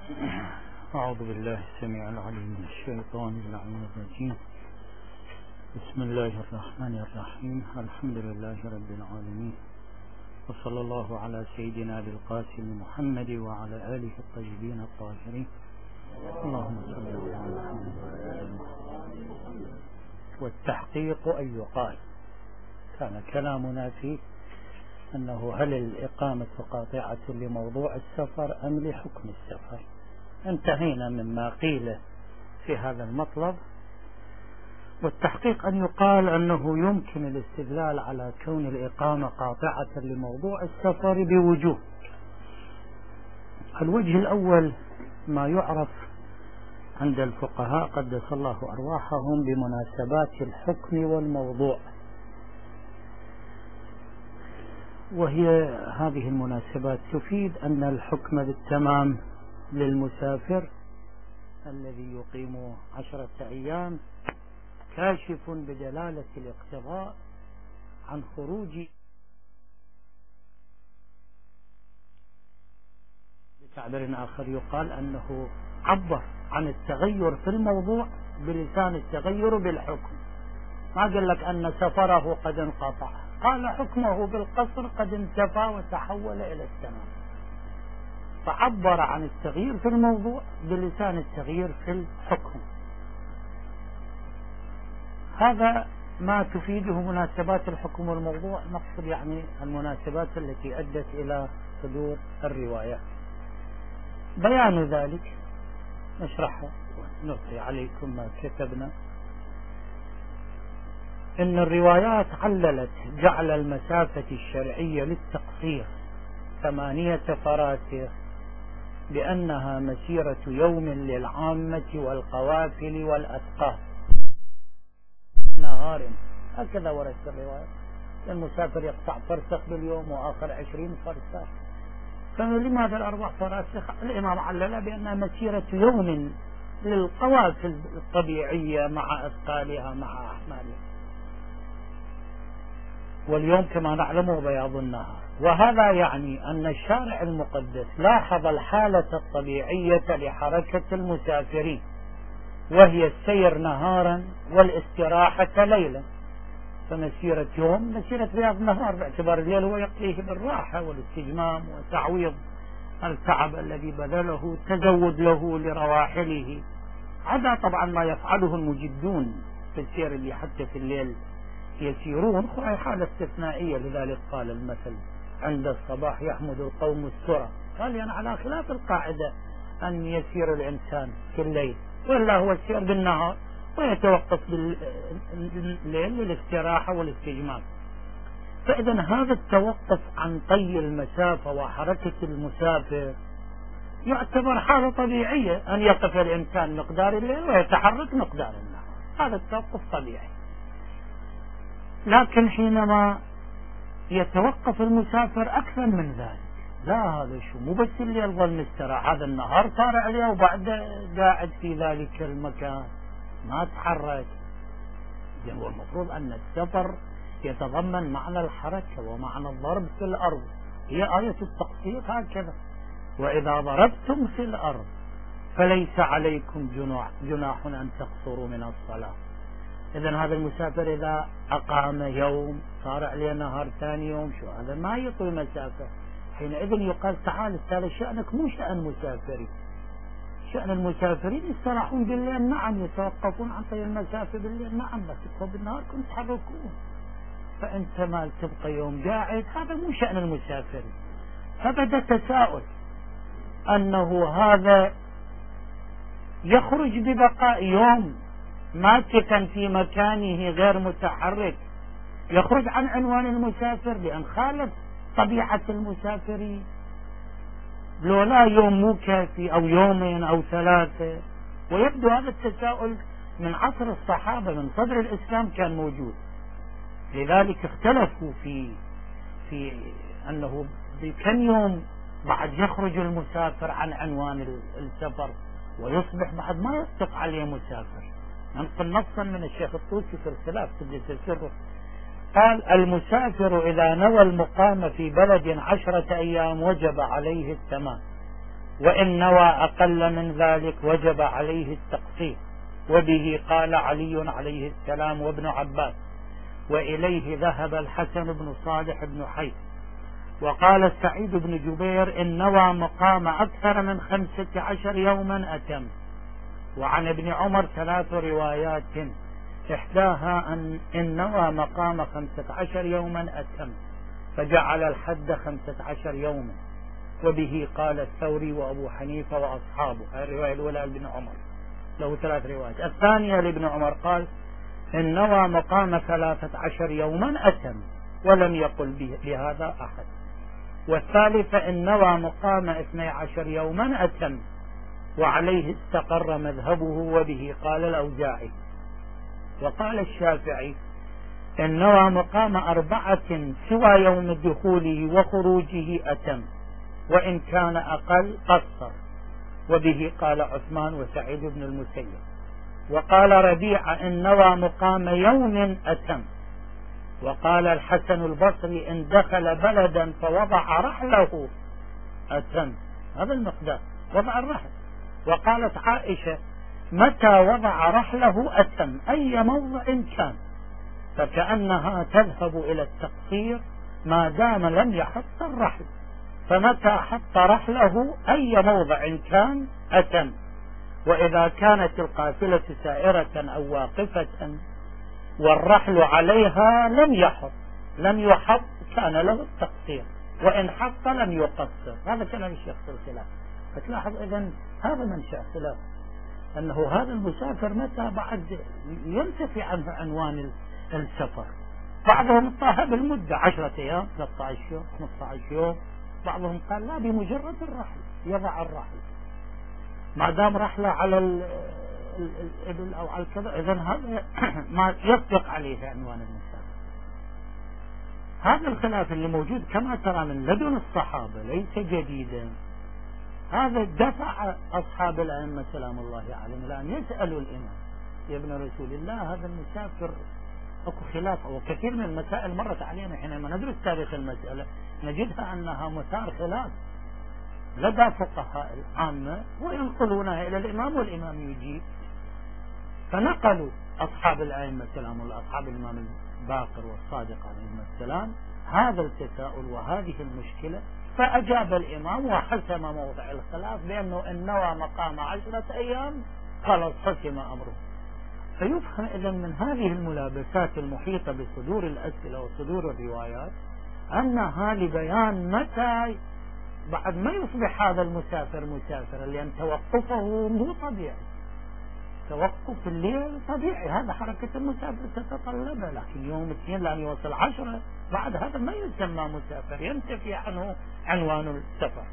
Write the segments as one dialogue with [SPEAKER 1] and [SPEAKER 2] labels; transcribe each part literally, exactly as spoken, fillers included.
[SPEAKER 1] أعوذ بالله السميع العليم من الشيطان اللعين الرجيم. بسم الله الرحمن الرحيم. الحمد لله رب العالمين، وصلى الله على سيدنا أبي القاسم محمد وعلى آله الطيبين الطاهرين. اللهم صل على محمد. والتحقيق أن يقال، كان كلامنا فيه أنه هل الإقامة قاطعة لموضوع السفر أم لحكم السفر؟ انتهينا مما قيل في هذا المطلب. والتحقيق أن يقال أنه يمكن الاستدلال على كون الإقامة قاطعة لموضوع السفر بوجوه. الوجه الأول ما يعرف عند الفقهاء قدس الله أرواحهم بمناسبات الحكم والموضوع، وهي هذه المناسبات تفيد أن الحكم بالتمام للمسافر الذي يقيم عشرة أيام كاشف بدلالة الاقتضاء عن خروج، بتعبير آخر يقال أنه عبر عن التغير في الموضوع بلسان التغير بالحكم. ما قال لك أن سفره قد انقطع، قال حكمه بالقصر قد انتفى وتحول إلى التمام، فعبر عن التغيير في الموضوع بلسان التغيير في الحكم. هذا ما تفيده مناسبات الحكم والموضوع، نقصد يعني المناسبات التي أدت إلى صدور الروايات. بيان ذلك نشرحه ونلقي عليكم ما كتبنا. إن الروايات عللت جعل المسافة الشرعية للتقصير ثمانية فراسخ بأنها مسيرة يوم للعامة والقوافل والأثقال نهار، هكذا ورد في الرواية. المسافر يقطع فرسخ باليوم وآخر عشرين فرسخ، فلماذا الأربع فراسخ؟ الإمام علل بأنها مسيرة يوم للقوافل الطبيعية مع أثقالها مع أحمالها، واليوم كما نعلم بياض النهار. وهذا يعني أن الشارع المقدس لاحظ الحالة الطبيعية لحركة المسافرين، وهي السير نهارا والاستراحة ليلا، فمسيرة يوم مسيرة بياض نهار، باعتبار الليل هو يقضيه بالراحة والاستجمام وتعويض التعب الذي بذله، تزود له لرواحله، عدا طبعا ما يفعله المجدون في السير اللي حتى في الليل يسيرون، وهي حالة استثنائية. لذلك قال المثل عند الصباح يحمد القوم السرى، قال يعني على خلاف القاعدة أن يسير الإنسان في الليل، وإلا هو السير بالنهار ويتوقف بالليل للاستراحة والاستجمام. فإذا هذا التوقف عن طي المسافة وحركة المسافر يعتبر حالة طبيعية، أن يقف الإنسان مقدار الليل ويتحرك مقدار النهار، هذا التوقف طبيعي. لكن حينما يتوقف المسافر أكثر من ذلك، لا هذا شو مو بس اللي يظل مستراح، هذا النهار طار عليه وبعد قاعد في ذلك المكان ما تحرك. يعني هو المفروض أن السفر يتضمن معنى الحركة ومعنى الضرب في الأرض، هي آية التقصير هكذا: وإذا ضربتم في الأرض فليس عليكم جناح, جناح أن تقصروا من الصلاة. إذن هذا المسافر إذا أقام يوم صار عليه نهار ثاني يوم، شو هذا ما يطوي مسافة، حينئذ يقال تعال استاذ شأنك مو شأن مسافرين. شأن المسافرين يستراحون بالليل، نعم، يتوقفون عن طي المسافة بالليل، نعم، بس بالنهار كنتم تحركون. فأنت ما تبقى يوم قاعد، هذا مو شأن المسافرين. فبدأ تساؤل أنه هذا يخرج ببقاء يوم ماكثا في مكانه غير متحرك، يخرج عن عنوان المسافر لأن خالف طبيعة المسافرين. لولا يوم مو كافي أو يومين أو ثلاثة. ويبدو هذا التساؤل من عصر الصحابة، من صدر الإسلام كان موجود. لذلك اختلفوا في في أنه بكم يوم بعد يخرج المسافر عن عنوان السفر ويصبح بعد ما يصدق عليه مسافر. ننقل نصا من الشيخ الطوسي في الخلاف قدس سره، قال: المسافر إذا نوى المقام في بلد عشرة أيام وجب عليه التمام، وإن نوى أقل من ذلك وجب عليه التقصير. وبه قال علي عليه السلام وابن عباس، وإليه ذهب الحسن بن صالح بن حي. وقال سعيد بن جبير إن نوى مقام أكثر من خمسة عشر يوما أتم. وعن ابن عمر ثلاث روايات، إحداها أن إن نوى مقام خمسة عشر يوما أتم فجعل الحد خمسة عشر يوما. وبه قال الثوري وأبو حنيفة وأصحابه. الرواية الأولى لابن عمر، له ثلاث روايات. الثانية لابن عمر قال إن نوى مقام ثلاثة عشر يوما أتم، ولم يقل بهذا أحد. والثالثة إن نوى مقام اثني عشر يوما أتم، وعليه استقر مذهبه، وبه قال الأوزاعي. وقال الشافعي إن نوى مقام أربعة سوى يوم دخوله وخروجه أتم، وإن كان أقل قصر. وبه قال عثمان وسعيد بن المسيب. وقال ربيعة إن نوى مقام يوم أتم. وقال الحسن البصري إن دخل بلدا فوضع رحله أتم، هذا المقدار وضع الرحل. وقالت عائشة متى وضع رحله أتم، أي موضع كان، فكأنها تذهب إلى التقصير ما دام لم يحط الرحل، فمتى حط رحله أي موضع كان أتم. وإذا كانت القافلة سائرة أو واقفة والرحل عليها لم يحط لم يحط كان له التقصير، وإن حط لم يقصر. هذا كلام الشيخ في الخلاف. فتلاحظ إذن هذا منشأ خلاف، أنه هذا المسافر متى بعد ينتفي عنه عنوان السفر. بعضهم طاها بالمدة عشرة أيام، ثلاثة عشر يوم، خمسة عشر يوم. بعضهم قال لا، بمجرد الرحل يضع الرحل ما دام رحله على الإبل أو على الكذا، إذن هذا ما يصدق عليه عنوان المسافر. هذا الخلاف اللي موجود كما ترى من لدن الصحابة ليس جديدا. هذا دفع أصحاب الأئمة سلام الله عليهم الآن يسألوا الإمام يا ابن رسول الله هذا المسافر أكو خلاف، وكثير من المسائل مرت علينا حينما ندرس تاريخ المسألة نجدها أنها مثار خلاف لدى فقهاء العامة، وينقلونها إلى الإمام والإمام يجيب. فنقلوا أصحاب الأئمة سلام الله، أصحاب الإمام الباقر والصادق عليهم السلام، هذا التساؤل وهذه المشكلة، فأجاب الإمام وحسم موضع الخلاف بأنه إن نوى مقام عشرة أيام خلاص حسم أمره. فيفهم إذن من هذه الملابسات المحيطة بصدور الأسئلة وصدور الروايات أنها لبيان متى بعد ما يصبح هذا المسافر مسافرا، لأن توقفه مو طبيعي. توقف الليل طبيعي، هذا حركة المسافر تتطلبه، لكن يوم اثنين لأن يوصل عشرة بعد هذا ما يسمى مسافر، ينتفي عنه عنوان السفر.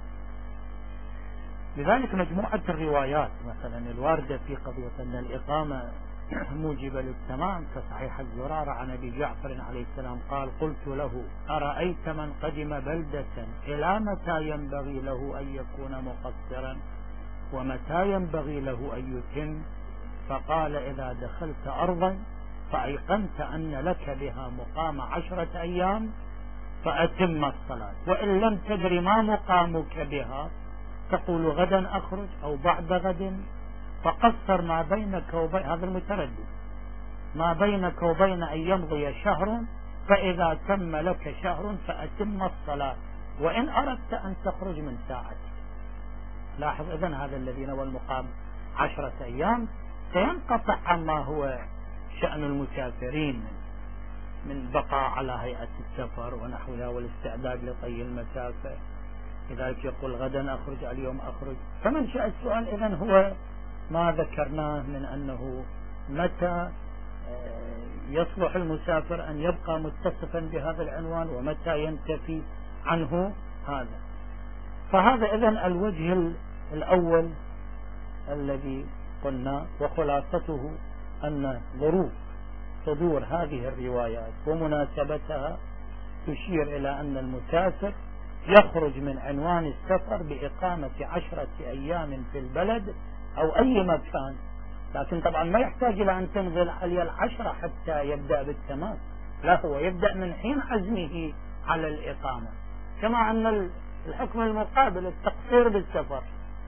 [SPEAKER 1] لذلك مجموعة الروايات مثلا الواردة في قضية أن الإقامة موجبة للتمام كصحيح الزرارة عن أبي جعفر عليه السلام قال قلت له أرأيت من قدم بلدة إلى متى ينبغي له أن يكون مقصرا ومتى ينبغي له أن يتم؟ فقال إذا دخلت أرضا فأيقنت أن لك بها مقام عشرة أيام فأتم الصلاة، وإن لم تدر ما مقامك بها تقول غدا أخرج أو بعد غد، فقصر ما بينك وبين هذا المتردد ما بينك وبين أن يمضي شهر، فإذا تم لك شهر فأتم الصلاة، وإن أردت أن تخرج من ساعتك. لاحظ إذن هذا الذي نوى المقام عشرة أيام سينقطع عما هو شأن المسافرين من بقاء على هيئة السفر ونحوها والاستعداد لطي المسافة. لذلك يقول غدا أخرج اليوم أخرج. فمنشأ السؤال إذن هو ما ذكرناه من أنه متى يصلح المسافر أن يبقى متصفا بهذا العنوان ومتى ينتفي عنه هذا. فهذا إذن الوجه الأول الذي قلنا، وخلاصته أن ظروف صدور هذه الروايات ومناسبتها تشير إلى أن المسافر يخرج من عنوان السفر بإقامة عشرة أيام في البلد أو أي مكان، لكن طبعا ما يحتاج إلى أن تنزل عليه العشرة حتى يبدأ بالتمام، لا، هو يبدأ من حين عزمه على الإقامة. كما أن الحكم المقابل التقصير بالسفر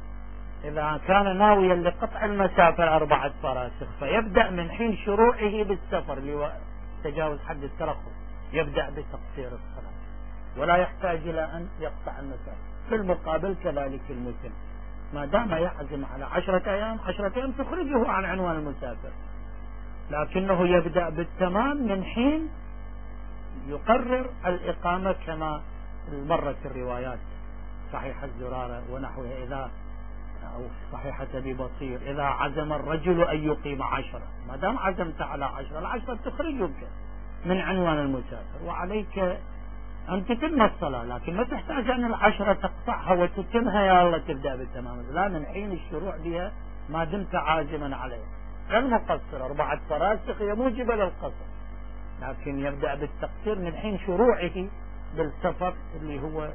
[SPEAKER 1] إذا كان ناويا لقطع المسافة أربعة فراسخ فيبدأ من حين شروعه بالسفر لتجاوز حد الترخص، يبدأ بتقصير الصلاة ولا يحتاج إلى أن يقطع المسافة. في المقابل كذلك المسلم ما دام يعزم على عشرة أيام، عشرة أيام تخرجه عن عنوان المسافر، لكنه يبدأ بالتمام من حين يقرر الإقامة كما مرت الروايات صحيح الزرارة ونحوها، إذا أو صحيحة أبي بصير إذا عزم الرجل أن يقيم عشرة، ما دام عزمت على عشرة العشرة تخرجك من عنوان المسافر وعليك أن تتم الصلاة، لكن ما تحتاج أن العشرة تقطعها وتتمها يا الله تبدأ بالتمام، لا، من حين الشروع بها ما دمت عازما عليها. المقصر أربعة فراسخ هي موجبة للقصر، لكن يبدأ بالتقصير من حين شروعه بالسفر اللي هو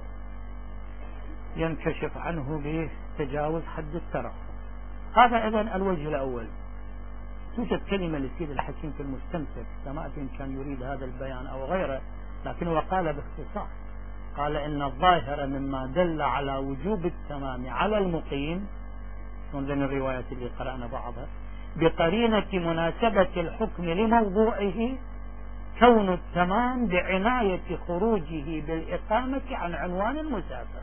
[SPEAKER 1] ينكشف عنه بتجاوز حد الترخص. هذا إذن الوجه الأول. توجد كلمة لسيد الحكيم في المستمسك، سمعت إن كان يريد هذا البيان أو غيره، لكنه قال باختصار، قال إن الظاهر مما دل على وجوب التمام على المقيم من الروايات اللي قرأنا بعضها بقرينة مناسبة الحكم لموضوعه كون التمام بعناية خروجه بالإقامة عن عنوان المسافر.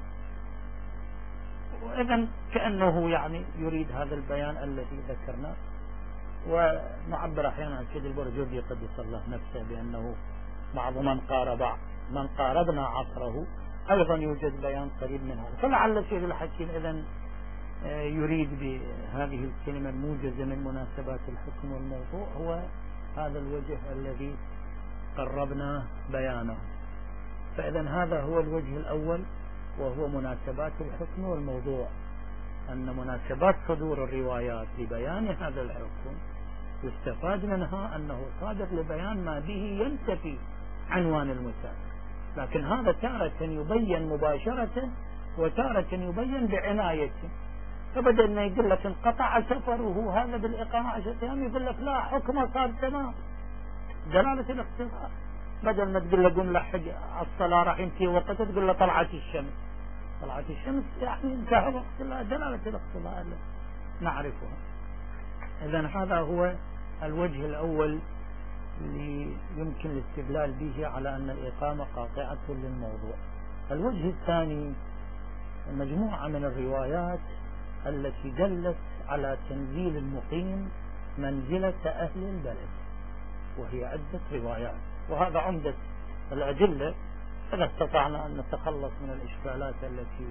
[SPEAKER 1] وإذن كأنه يعني يريد هذا البيان الذي ذكرناه. ونعبر أحيانا السيد البرجردي قدس الله نفسه بأنه بعض من قارب من قاربنا عصره أيضا يوجد بيان قريب من هذا، فلعل السيد الحكيم إذن يريد بهذه الكلمة الموجزة من مناسبات الحكم والموضوع هو هذا الوجه الذي قربنا بيانه. فإذن هذا هو الوجه الأول وهو مناسبات الحكم والموضوع، أن مناسبات صدور الروايات لبيان هذا الحكم يستفاد منها أنه صادر لبيان ما به ينتفي عنوان المسافر، لكن هذا تارة يبين مباشرة وتارة يبين بعناية. فبدل ما يقول لك انقطع سفره هذا بالإقامة عشرة أيام يقول لك لا، حكمه صار تمام، دلالة الاختصار. بدل ما تقول له قم لحق الصلاة راح ينتهي وقت تقول له طلعت الشمس، طلعت الشمس يعني انتهى وقت، لا، دلالة الاختصار نعرفها. إذن هذا هو الوجه الأول اللي يمكن الاستدلال به على أن الإقامة قاطعة للموضوع. الوجه الثاني مجموعة من الروايات التي دلت على تنزيل المقيم منزلة أهل البلد، وهي عدة روايات، وهذا عمدة الأدلة إذا استطعنا أن نتخلص من الإشكالات التي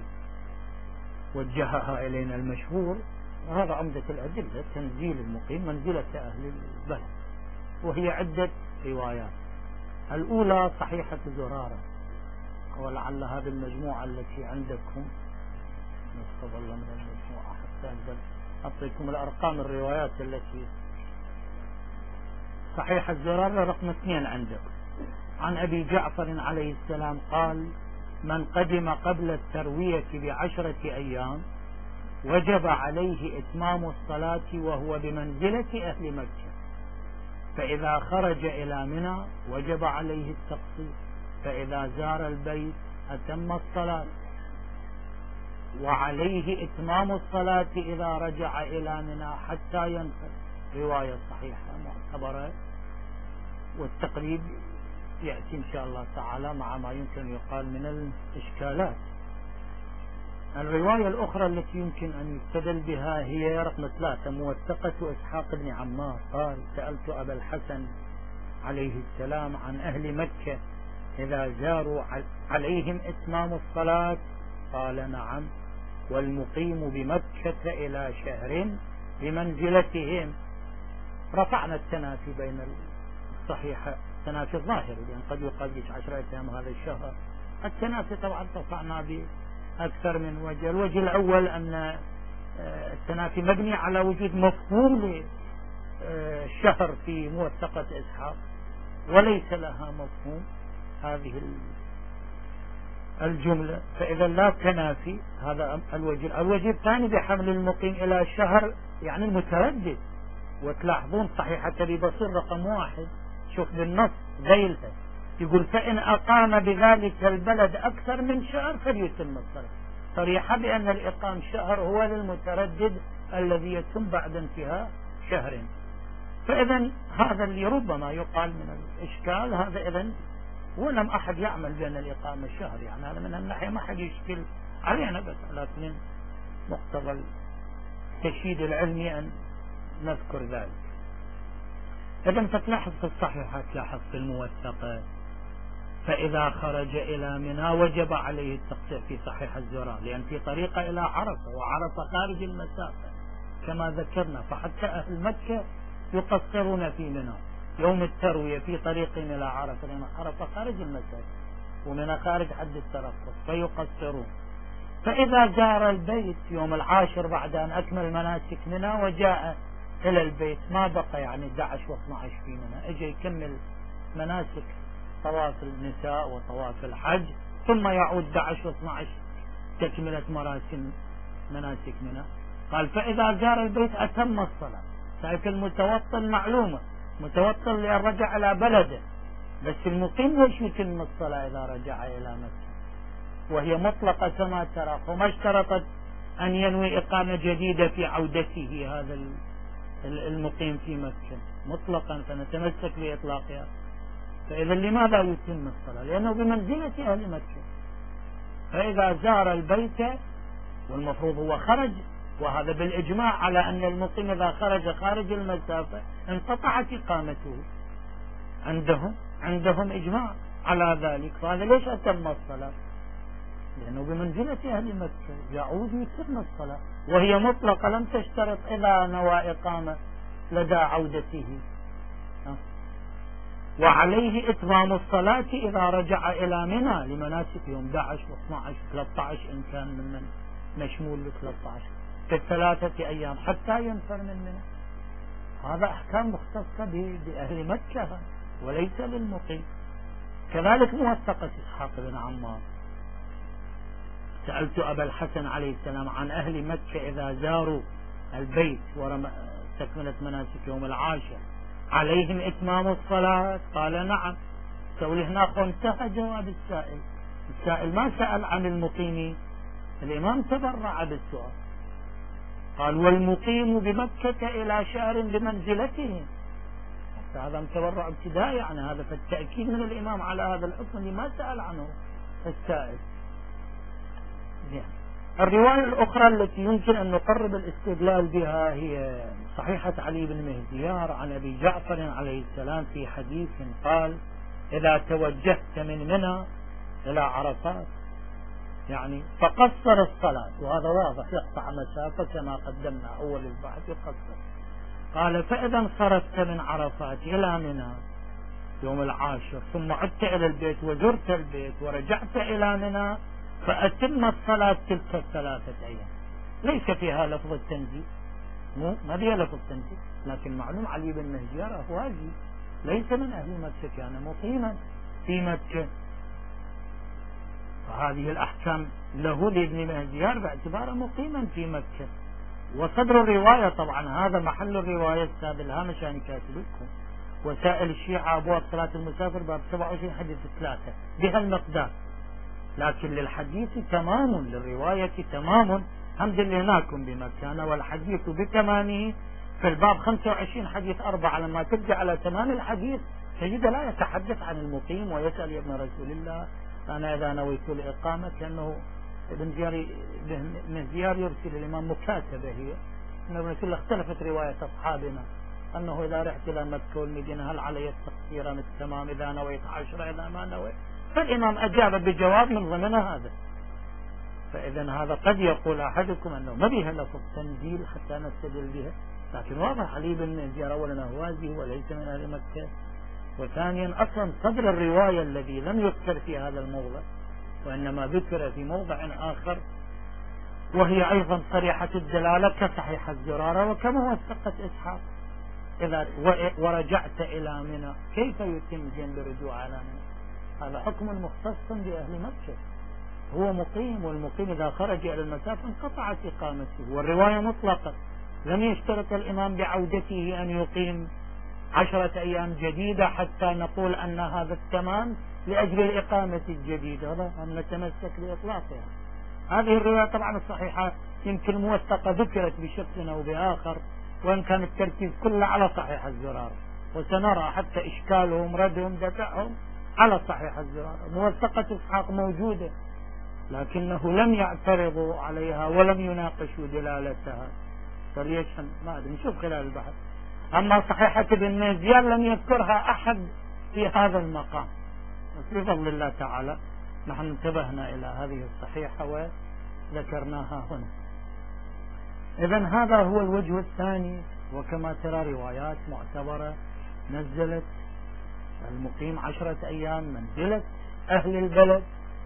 [SPEAKER 1] وجهها إلينا المشهور. وهذا عمدة الأدلة، تنزيل المقيم منزلة أهل البلد، وهي عدة روايات. الأولى صحيحة زرارة، ولعل هذه المجموعة التي عندكم نسخب الله من المجموعة حتى أقدر أعطيكم الأرقام الروايات التي صحيحة زرارة رقم اثنين عندكم. عن أبي جعفر عليه السلام قال: من قدم قبل التروية بعشرة أيام وجب عليه إتمام الصلاة وهو بمنزلة أهل مكة، فإذا خرج إلى منى وجب عليه التقصير، فإذا زار البيت أتم الصلاة، وعليه إتمام الصلاة إذا رجع إلى منى حتى ينفذ. رواية صحيحة معتبرة، والتقريب يأتي إن شاء الله تعالى مع ما يمكن يقال من الإشكالات. الرواية الأخرى التي يمكن أن يستدل بها هي رقم ثلاثة، موثقة إسحاق بن عمار قال: سألت أبا الحسن عليه السلام عن أهل مكة إذا زاروا عليهم إتمام الصلاة؟ قال: نعم، والمقيم بمكة إلى شهر بمنزلتهم. رفعنا التنافي بين الصحيحة، التنافي الظاهري، لأن قد يقال عشرة أيام هذا الشهر. التنافي طبعا رفعنا بأكثر من وجه. الوجه الأول أن التنافي مبني على وجود مفهوم للشهر في موثقة إسحاق وليس لها مفهوم هذه الجملة، فإذا لا تنافي. هذا الوجه. الوجه الثاني بحمل المقيم إلى شهر يعني المتردد. وتلاحظون صحيحة أبي بصير رقم واحد، شوف بالنص ذيلها يقول: فإن أقام بذلك البلد أكثر من شهر فليتم الصلاة. صريحة بأن الإقام شهر هو للمتردد الذي يتم بعد انتهاء شهر. فإذا هذا اللي ربما يقال من الإشكال هذا، إذن ولم أحد يعمل بأن الإقامة شهر، يعني هذا من الناحية ما حد يشكل علينا، بس لكن مقتضى التشييد العلمي أن نذكر ذلك. إذن فتلاحظ في الصحيحة، تلاحظ في الموثقة، فإذا خرج إلى منى وجب عليه التقصير في صحيح الزرار، لأن في طريقة إلى عرفة، وعرفة خارج المسافة كما ذكرنا، فحتى أهل مكة يقصرون في منى يوم التروية في طريقهم إلى عرفة، لأن عرفة خارج المسافة ومنى خارج حد الترقص فيقصرون. فإذا زار البيت يوم العاشر بعد أن أكمل مناسك منى وجاء إلى البيت، ما بقى يعني احد عشر واثني عشر في منى، اجى يكمل مناسك طواف النساء وطواف الحج، ثم يعود احد عشر واثني عشر تكملة مراسم مناسك منى. قال فإذا زار البيت أتم الصلاة. شايف المتوطن معلومة، متوطن لأن رجع إلى بلده، بس المقيم ليش يتم الصلاة إذا رجع إلى مكة وهي مطلقة كما ترى، وما اشترطت أن ينوي إقامة جديدة في عودته هذا المقيم في مكة مطلقا، فنتمسك بإطلاقها. فإذا لماذا يتم الصلاة؟ لأنه بمنزلة أهل مكة. فإذا زار البيت والمفروض هو خرج، وهذا بالإجماع على أن المقيم إذا خرج خارج المسافة انقطعت إقامته، عندهم عندهم إجماع على ذلك. فهذا ليش أتم الصلاة؟ لأنه بمنزلة أهل مكة، يعود يتم الصلاة وهي مطلقة، لم تشترط إذا نوى إقامة لدى عودته. وعليه إتمام الصلاة إذا رجع إلى منى لمناسك يوم احد عشر واثني عشر ثلاثة عشر إن كان من مشمول ب ثلاثة عشر في الثلاثة أيام حتى ينفر من منى. هذا أحكام مختصة بأهل مكة وليس للمقيم. كذلك موثقة إسحاق بن عمار، سألت أبا الحسن عليه السلام عن أهل مكة إذا زاروا البيت وتكملة مناسك يوم العاشر عليهم إتمام الصلاة؟ قال نعم. سأقول هنا انتهى جواب السائل. السائل ما سأل عن المقيم، الإمام تبرع بالسؤال، قال والمقيم بمكة إلى شهر بمنزلته. هذا تبرع ابتدائي، يعني هذا فالتأكيد من الإمام على هذا الحكم اللي ما سأل عنه السائل. الرواية الأخرى التي يمكن أن نقرب الاستدلال بها هي صحيحة علي بن مهديار عن أبي جعفر عليه السلام في حديث قال إذا توجهت من منى إلى عرفات يعني فقصر الصلاة، وهذا واضح يقطع مسافة كما قدمنا أول البحث يقصر. قال فإذا انصرفت من عرفات إلى منى يوم العاشر ثم عدت إلى البيت وزرت البيت ورجعت إلى منى فأتم الصلاة تلك الثلاثة أيام. ليس فيها لفظ التنزيل، مو ما فيها لفظ التنزيل، لكن معلوم علي بن مهديار أهوازي ليس من أهل مكة، كان مقيما في مكة، فهذه الأحكام له لابن مهديار باعتباره مقيما في مكة. وصدر الرواية طبعا هذا محل الرواية السابق الهامش أنا كاتب لكم، وسائل الشيعة أبواب صلاة المسافر باب سبعة وعشرين حديث ثلاثة بهالمقدار، لكن للحديث تمام، للرواية تمام. الحمد لله هناكم بمكانه، والحديث بتمامه في الباب خمسة وعشرين حديث أربعة. لما ترجع على تمام الحديث تجد لا يتحدث عن المقيم ويسأل يا ابن رسول الله أنا إذا نويت الإقامة، كأنه ابن زيار يرسل الإمام مكاتبة هي أنه ابن رسول اختلفت رواية أصحابنا أنه إذا رحت إلى مكة والمدينة هل علي التقصير من التمام إذا نويت عشرة إذا ما نويت؟ فالإمام أجاب بجواب من ضمن هذا. فإذا هذا قد يقول أحدكم أنه ما بها لفظ تنزيل حتى نستدل بها، لكن واضح علي بن زيار أولا أهوازي وليس من أهل مكة، وثانيا أصلا صدر الرواية الذي لم يذكر في هذا الموضع وإنما ذكر في موضع آخر، وهي أيضا صريحة الدلالة كصحيح الزرارة وكما وثقت إسحاق. إذا ورجعت إلى منى كيف يتم جنب الرجوع على منى؟ هذا حكم مختص بأهل مكة، هو مقيم، والمقيم إذا خرج إلى المسافة انقطعت إقامته، والرواية مطلقة لم يشترط الإمام بعودته أن يقيم عشرة أيام جديدة حتى نقول أن هذا التمام لأجل الإقامة الجديدة، هذا أن نتمسك بإطلاقها. هذه الرواية طبعا الصحيحة يمكن موثقة ذكرت بشكل أو بآخر، وإن كان التركيز كله على صحيح الزرارة، وسنرى حتى إشكالهم ردهم دفعهم على صحيح الزرارة. موثقة إسحاق موجودة لكنه لم يعترضوا عليها ولم يناقشوا دلالتها، فليش ما أدري نشوف خلال البحث. أما صحيحة ابن مزيار لم يذكرها أحد في هذا المقام، بفضل الله تعالى نحن انتبهنا إلى هذه الصحيحة وذكرناها هنا. إذن هذا هو الوجه الثاني، وكما ترى روايات معتبرة نزلت المقيم عشرة أيام منزلة أهل البلد،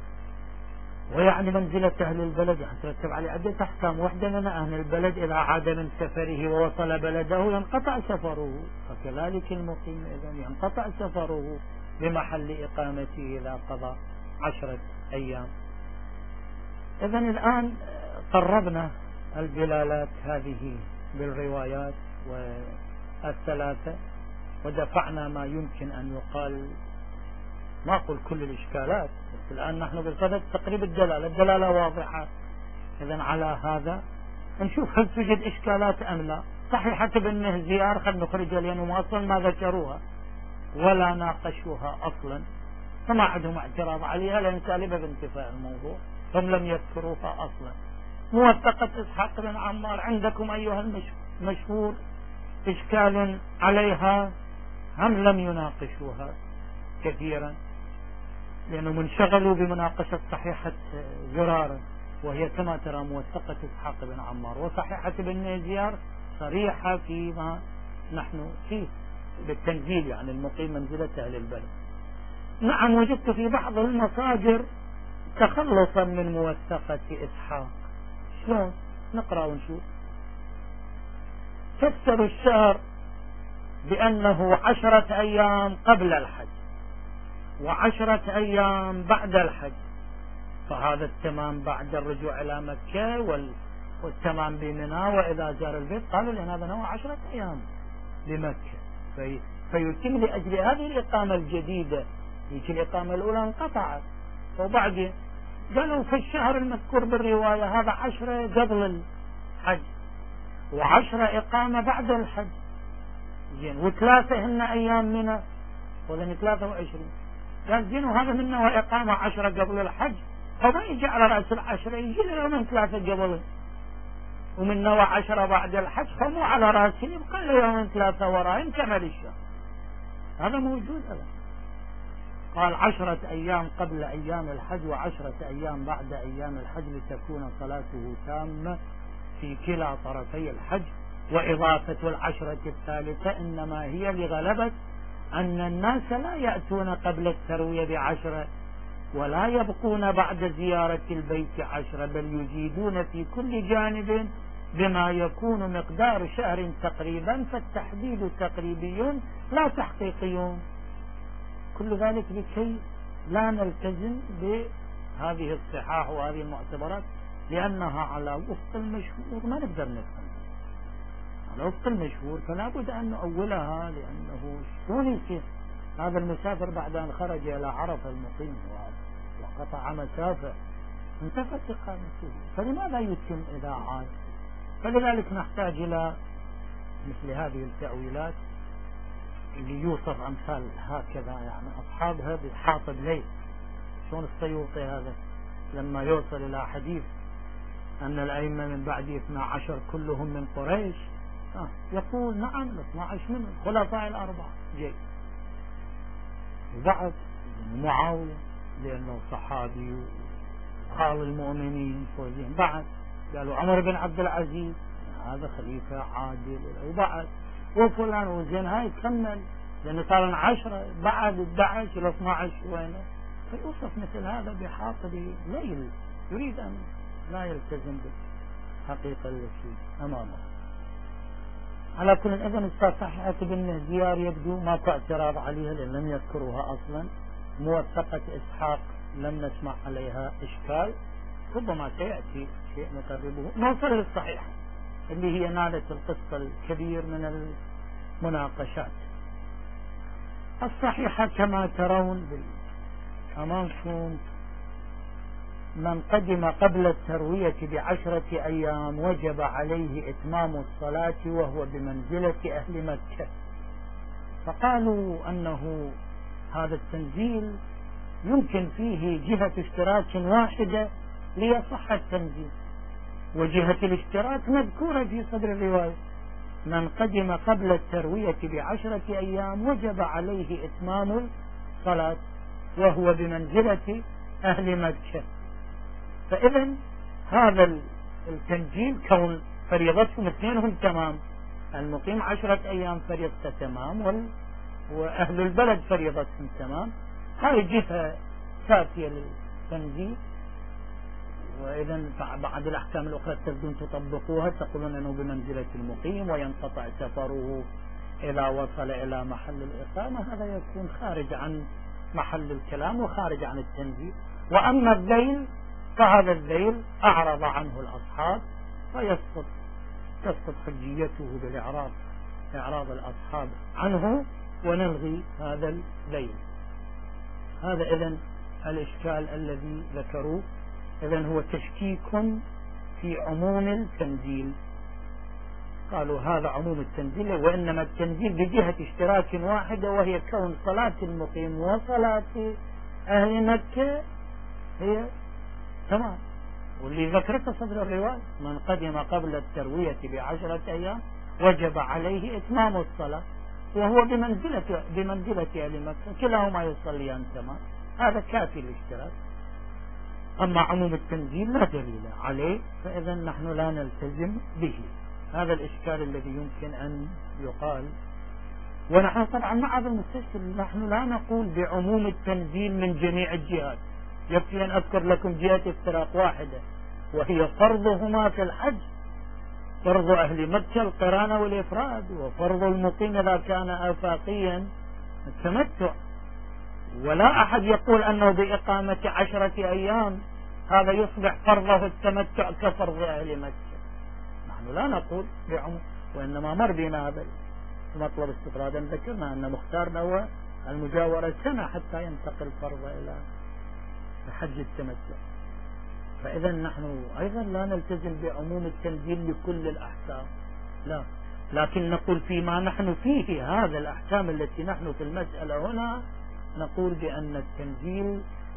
[SPEAKER 1] ويعني منزلة أهل البلد يعني ترتب عليه عدة أحكام. واحدة من أهل البلد إذا عاد من سفره ووصل بلده ينقطع سفره، فكذلك المقيم إذن ينقطع سفره بمحل إقامته إذا قضى عشرة أيام. إذن الآن قربنا الدلالات هذه بالروايات والثلاثة، ودفعنا ما يمكن أن يقال، ما أقول كل الإشكالات، بس الآن نحن بصدد تقريب الدلالة، الدلالة واضحة. إذن على هذا نشوف هل توجد إشكالات أم لا. صحيحة ابن مهزيار خل نخرجها لأنهم أصلا ما ذكروها ولا ناقشوها أصلا، فما عندهم اعتراض عليها لأن سالبة بانتفاء الموضوع، هم لم يذكروها أصلا. موثقة إسحاق بن عمار عندكم أيها المشهور إشكال عليها، هم لم يناقشوها كثيرا لأنهم انشغلوا بمناقشة صحيحة زرارة، وهي كما ترى موثقة إسحاق بن عمار، وصحيحة ابن مزيار صريحة فيما نحن فيه بالتنزيل، يعني المقيم منزلة أهل البلد. نعم وجدت في بعض المصادر تخلصا من موثقة إسحاق. شلون؟ نقرأ ونشوف. فسروا الشهر بأنه عشرة أيام قبل الحج وعشرة أيام بعد الحج، فهذا التمام بعد الرجوع إلى مكة والتمام بمنى وإذا زار البيت. قالوا لأن هذا هو عشرة أيام لمكة، في فيتم لأجل هذه الإقامة الجديدة، هيك الإقامة الأولى انقطعت، وبعد قالوا في الشهر المذكور بالرواية هذا عشرة قبل الحج وعشرة إقامة بعد الحج، زين، وثلاثة هن أيام منى ولن ثلاثة وعشرين. قال زين وهذا منه وإقامة عشرة قبل الحج، فما يجي على رأس العشرة، يجي له من ثلاثة قبل، ومن نوع عشرة بعد الحج، فمو على رأسه يبقى له يومين ثلاثة وراء كمل الشهر. هذا موجود هذا. قال عشرة أيام قبل أيام الحج وعشرة أيام بعد أيام الحج لتكون صلاته تامة في كلا طرفي الحج. وإضافة العشرة الثالثة إنما هي لغلبة أن الناس لا يأتون قبل التروية بعشرة ولا يبقون بعد زيارة البيت عشرة، بل يزيدون في كل جانب بما يكون مقدار شهر تقريبا، فالتحديد تقريبي لا تحقيقي. كل ذلك لكي لا نلتزم بهذه الصحاح وهذه المعتبرات، لأنها على وفق المشهور ما نقدر نفهم، على وفق المشهور فلا بد أن نؤولها، لأنه شلون يصير هذا المسافر بعد أن خرج إلى عرفة المقيم وقطع مسافة انتفت إقامته، فلماذا يتم إذا عاد؟ فلذلك نحتاج إلى مثل هذه التأويلات اللي يوصف أمثال هكذا، يعني أصحابها بحاطب ليل. شلون السيوطي هذا لما يوصل إلى حديث أن الأئمة من بعد اثنا عشر كلهم من قريش، آه يقول نعم اثنا عشر من الخلفاء الأربعة جيد، وبعد معاوية لأنه صحابي وخال المؤمنين فوزين، بعد قالوا عمر بن عبد العزيز هذا خليفة عادل، وبعد وفلان وزين، هاي تكمل لأنه صار عشرة بعد الدعش إلى اثنا عشر وينه، فيوصف مثل هذا بحاطب ليل، يريد أن لا يلتزم بالحقيقة التي أمامه. على كل إذن صحيحة ابن مهزيار يبدو ما اعتراض عليها لأن لم يذكروها أصلا. موثقة إسحاق لم نسمع عليها إشكال، ربما سيأتي شيء نقربه. نوصل للصحيحة اللي هي نالت القصة الكبير من المناقشات. الصحيحة كما ترون أمامكم من قدم قبل التروية بعشرة أيام وجب عليه إتمام الصلاة وهو بمنزلة أهل مكة. فقالوا أنه هذا التنزيل يمكن فيه جهة اشتراك واحدة ليصح التنزيل، وجهة الاشتراك مذكورة في صدر الرواية: من قدم قبل التروية بعشرة أيام وجب عليه إتمام الصلاة وهو بمنزلة أهل مكة. فإذا هذا التنزيل كون فريضتهم اثنينهم تمام، المقيم عشرة أيام فريضته تمام وأهل البلد فريضتهم تمام، هذه جهة كافية للتنزيل. وإذا بعد الأحكام الأخرى تبدون تطبقوها، تقولون أنه بمنزلة المقيم وينقطع سفره إذا وصل إلى محل الإقامة، هذا يكون خارج عن محل الكلام وخارج عن التنزيل. وأما الذيل فهذا الذيل أعرض عنه الأصحاب فيسقط تسقط حجيته بالإعراض، إعراض الأصحاب عنه، ونلغي هذا الذيل. هذا إذن الإشكال الذي ذكروه. إذن هو تشكيك في عموم التنزيل. قالوا هذا عموم التنزيل، وإنما التنزيل بجهة اشتراك واحدة، وهي كون صلاة المقيم وصلاة أهل مكة هي تمام، واللي ذكرته صدر الرواية: من قدم قبل التروية بعشرة أيام وجب عليه إتمام الصلاة وهو بمنزلة بمنزلة أهل مكة، كلاهما يصليان تمام، هذا كافي الاشتراك. أما عموم التنزيل لا دليل عليه، فإذا نحن لا نلتزم به. هذا الإشكال الذي يمكن أن يقال. ونحن طبعا مع هذا المستشكل نحن لا نقول بعموم التنزيل من جميع الجهات، يكفي أن أذكر لكم جهة اشتراك واحدة، وهي فرضهما في الحج، فرض أهل مكة القران والإفراد، وفرض المقيم إذا كان آفاقيا التمتع. ولا أحد يقول أنه بإقامة عشرة أيام هذا يصبح فرضه التمتع كفرض أهل مكة. نحن لا نقول بعموم، وإنما مر بنا هذا مطلب استفرادا، ذكرنا أن مختارنا هو المجاورة سنة حتى ينتقل فرضه إلى حج التمتع. فإذا نحن أيضا لا نلتزم بعموم التنزيل لكل الأحكام، لا، لكن نقول فيما نحن فيه هذا الأحكام التي نحن في المسألة هنا، نقول بأن التنزيل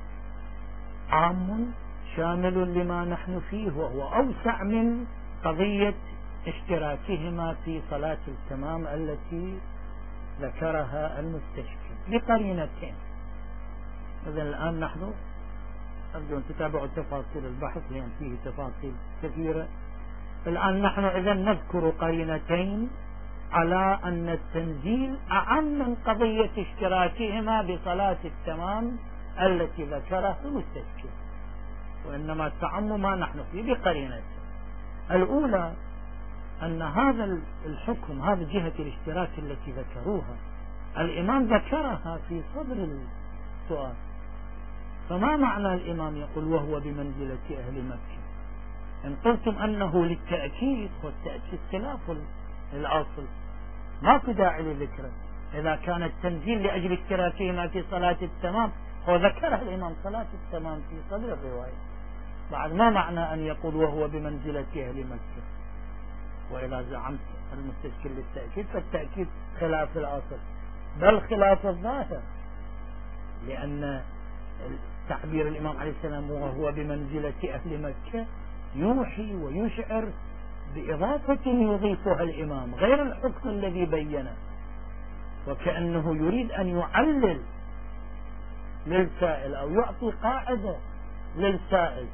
[SPEAKER 1] عام شامل لما نحن فيه، وهو أوسع من قضية اشتراكهما في صلاة التمام التي ذكرها المستشكل بقرينتين. إذا الآن نحن أرجو أن تتابعوا تفاصيل البحث لأن فيه تفاصيل كثيرة. الآن نحن إذا نذكر قرينتين على أن التنزيل أعم من قضية اشتراكهما بصلاة التمام التي ذكرها المستشكل، وإنما التعم ما نحن فيه بقرينتين. الأولى أن هذا الحكم، هذه جهة الاشتراك التي ذكروها الإمام ذكرها في صدر السؤال. فما معنى الإمام يقول وهو بمنزلة أهل مكة؟ إن قلتم أنه للتأكيد، والتأكيد خلاف الأصل، ما في داعي لذكره. إذا كان التنزيل لأجل اشتراكهما في صلاة التمام، هو ذكرها الإمام صلاة التمام في صدر الرواية، بعد ما معنى أن يقول وهو بمنزلة أهل مكة؟ وإذا زعمت المستشكل للتأكيد فالتأكيد خلاف الأصل، بل خلاف الظاهر، لأن تعبير الإمام عليه السلام وهو بمنزلة أهل مكة يوحي ويشعر بإضافة يضيفها الإمام غير الحكم الذي بينه، وكأنه يريد أن يعلل للسائل أو يعطي قاعدة للسائل.